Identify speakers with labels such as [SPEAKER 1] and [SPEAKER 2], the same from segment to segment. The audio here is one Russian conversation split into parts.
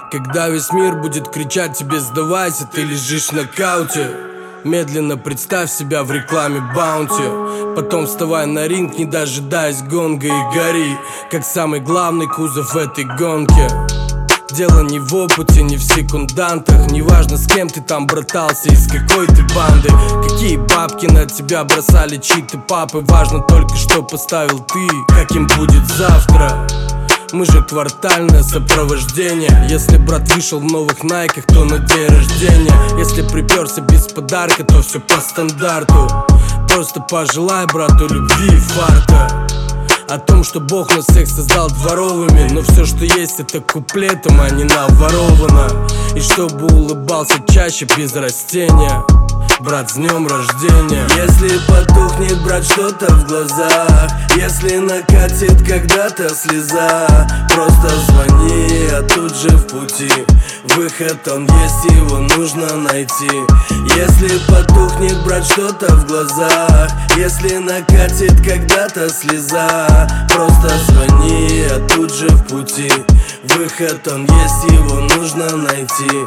[SPEAKER 1] Когда весь мир будет кричать тебе «сдавайся», ты лежишь в нокауте. Медленно представь себя в рекламе Баунти. Потом вставай на ринг, не дожидаясь гонга, и гори, как самый главный кузов в этой гонке. Дело не в опыте, не в секундантах. Неважно, с кем ты там братался, из какой ты банды, какие бабки на тебя бросали чьи-то папы. Важно только, что поставил ты, каким будет завтра. Мы же квартальное сопровождение. Если брат вышел в новых найках, то на день рождения. Если приперся без подарка, то все по стандарту. Просто пожелай брату любви и фарта. О том, что Бог нас всех создал дворовыми, но все, что есть, это куплетом, а не наворовано. И чтобы улыбался чаще без растения. Брат, с днем рождения. Если потухнет, брат, что-то в глазах, если накатит когда-то слеза, просто звони, а тут же в пути выход, он есть, его нужно найти. Если потухнет, брат, что-то в глазах, если накатит когда-то слеза, просто звони, а тут же в пути выход, он есть, его нужно найти.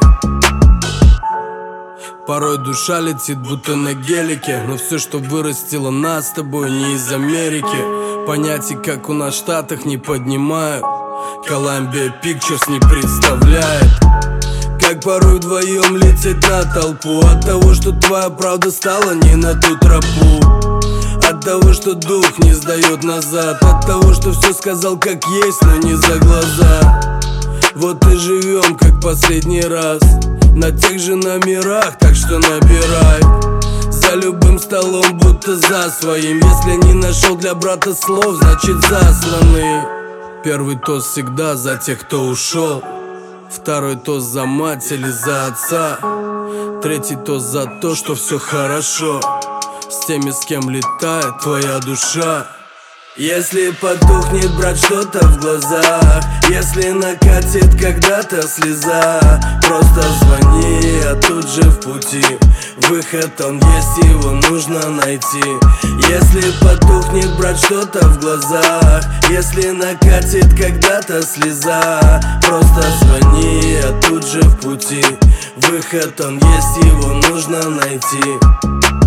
[SPEAKER 1] Порой душа летит, будто на гелике, но все, что вырастило нас с тобой, не из Америки. Понятий, как у нас в Штатах, не поднимают. Columbia Pictures не представляет, как порой вдвоем лететь на толпу. От того, что твоя правда стала не на ту тропу, от того, что дух не сдает назад, от того, что все сказал как есть, но не за глаза. Вот и живем, как последний раз, на тех же номерах, так что набирай. За любым столом, будто за своим. Если не нашел для брата слов, значит засранный. Первый тост всегда за тех, кто ушел. Второй тост за мать или за отца. Третий тост за то, что все хорошо с теми, с кем летает твоя душа. Если потухнет, брат, что-то в глазах, если накатит когда-то слеза, просто звони, а тут же в пути выход, он есть, его нужно найти. Если потухнет, брат, что-то в глазах, если накатит когда-то слеза, просто звони, а тут же в пути выход, он есть, его нужно найти.